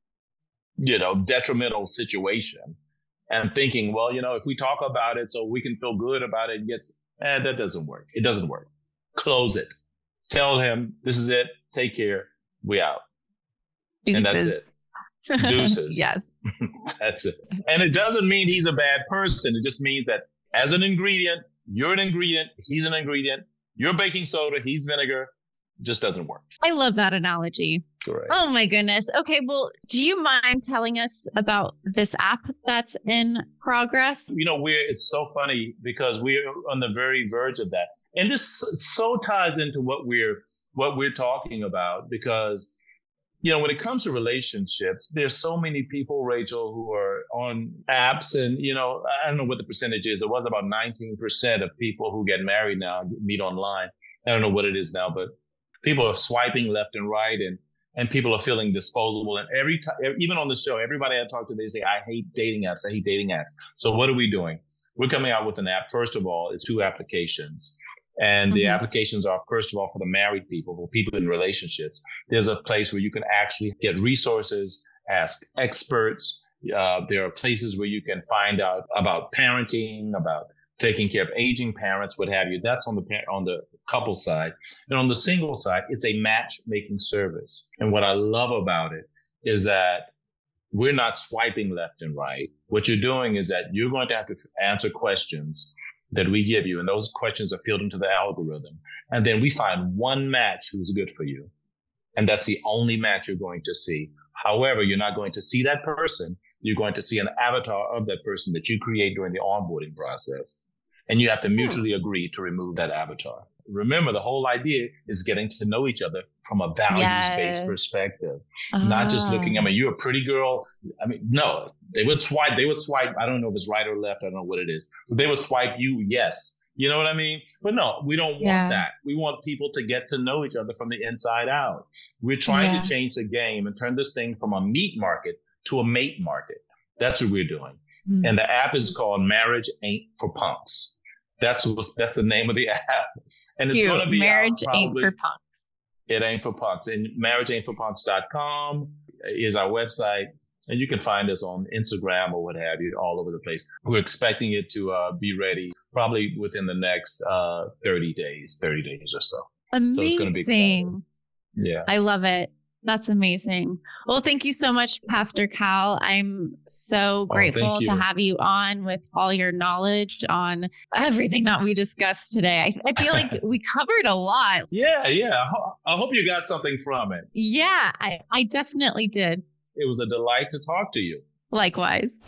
[SPEAKER 9] you know, detrimental situation and thinking, well, you know, if we talk about it so we can feel good about it, gets, eh, that doesn't work. It doesn't work. Close it. Tell him, this is it. Take care. We out. Deuces. And that's it. Deuces.
[SPEAKER 8] Yes.
[SPEAKER 9] That's it. And it doesn't mean he's a bad person. It just means that as an ingredient, you're an ingredient, he's an ingredient, you're baking soda, he's vinegar. Just doesn't work.
[SPEAKER 8] I love that analogy.
[SPEAKER 9] Correct.
[SPEAKER 8] Oh my goodness. Okay, well, do you mind telling us about this app that's in progress?
[SPEAKER 9] You know, we're it's so funny because we're on the very verge of that. And this so ties into what we're what we're talking about, because you know, when it comes to relationships, there's so many people, Rachel, who are on apps, and, you know, I don't know what the percentage is. It was about nineteen percent of people who get married now meet online. I don't know what it is now, but people are swiping left and right, and, and people are feeling disposable. And every time, even on the show, everybody I talk to, they say, I hate dating apps. I hate dating apps. So what are we doing? We're coming out with an app. First of all, it's two applications. And the mm-hmm. applications are, first of all, for the married people, for people in relationships. There's a place where you can actually get resources, ask experts. Uh, there are places where you can find out about parenting, about taking care of aging parents, what have you. That's on the on the couple side. And on the single side, it's a matchmaking service. And what I love about it is that we're not swiping left and right. What you're doing is that you're going to have to answer questions that we give you, and those questions are filled into the algorithm. And then we find one match who's good for you. And that's the only match you're going to see. However, you're not going to see that person. You're going to see an avatar of that person that you create during the onboarding process. And you have to mutually agree to remove that avatar. Remember, the whole idea is getting to know each other from a values-based yes. perspective, uh. not just looking, I mean, you're a pretty girl. I mean, no, they would swipe, they would swipe. I don't know if it's right or left. I don't know what it is. But they would swipe you, yes. You know what I mean? But no, we don't want yeah. that. We want people to get to know each other from the inside out. We're trying yeah. to change the game and turn this thing from a meat market to a mate market. That's what we're doing. Mm. And the app is called Marriage Ain't for Punks. That's what, that's the name of the app. And it's going to be
[SPEAKER 8] Marriage Ain't for Punks.
[SPEAKER 9] It ain't for punks. And marriage ain't for punks dot com is our website. And you can find us on Instagram or what have you, all over the place. We're expecting it to uh, be ready probably within the next uh, thirty days, thirty days or so.
[SPEAKER 8] Amazing.
[SPEAKER 9] So it's going to be exciting. Yeah.
[SPEAKER 8] I love it. That's amazing. Well, thank you so much, Pastor Cal. I'm so grateful oh, to have you on with all your knowledge on everything that we discussed today. I, I feel like we covered a lot.
[SPEAKER 9] Yeah, yeah. I hope you got something from it.
[SPEAKER 8] Yeah, I, I definitely did.
[SPEAKER 9] It was a delight to talk to you.
[SPEAKER 8] Likewise.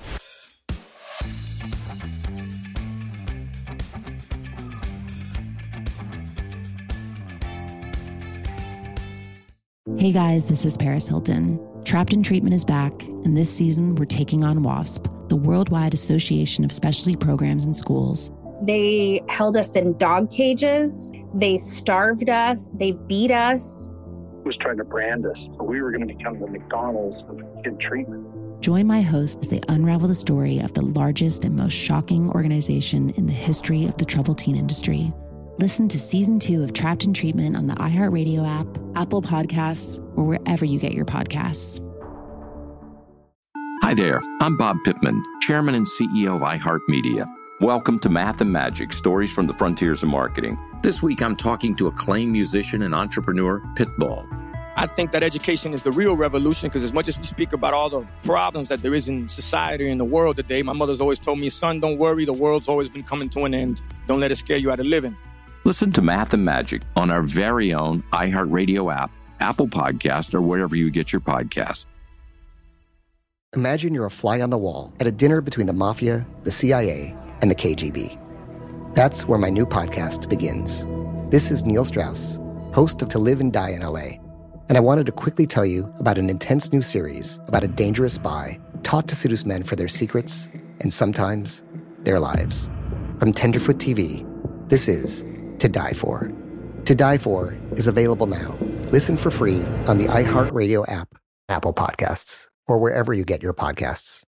[SPEAKER 1] Hey guys, this is Paris Hilton. Trapped in Treatment is back, and this season we're taking on WASP, the Worldwide Association of Specialty Programs and Schools.
[SPEAKER 2] They held us in dog cages. They starved us. They beat us.
[SPEAKER 3] Was trying to brand us. So we were going to become the McDonald's of kid treatment.
[SPEAKER 1] Join my host as they unravel the story of the largest and most shocking organization in the history of the troubled teen industry. Listen to season two of Trapped in Treatment on the iHeartRadio app, Apple Podcasts, or wherever you get your podcasts.
[SPEAKER 4] Hi there, I'm Bob Pittman, Chairman and C E O of iHeartMedia. Welcome to Math and Magic, Stories from the Frontiers of Marketing. This week I'm talking to acclaimed musician and entrepreneur, Pitbull.
[SPEAKER 5] I think that education is the real revolution, because as much as we speak about all the problems that there is in society and in the world today, my mother's always told me, son, don't worry, the world's always been coming to an end. Don't let it scare you out of living.
[SPEAKER 4] Listen to Math and Magic on our very own iHeartRadio app, Apple Podcast, or wherever you get your podcasts.
[SPEAKER 6] Imagine you're a fly on the wall at a dinner between the mafia, the C I A, and the K G B. That's where my new podcast begins. This is Neil Strauss, host of To Live and Die in L A, and I wanted to quickly tell you about an intense new series about a dangerous spy taught to seduce men for their secrets and sometimes their lives. From Tenderfoot T V, this is To Die For. To Die For is available now. Listen for free on the iHeartRadio app, Apple Podcasts, or wherever you get your podcasts.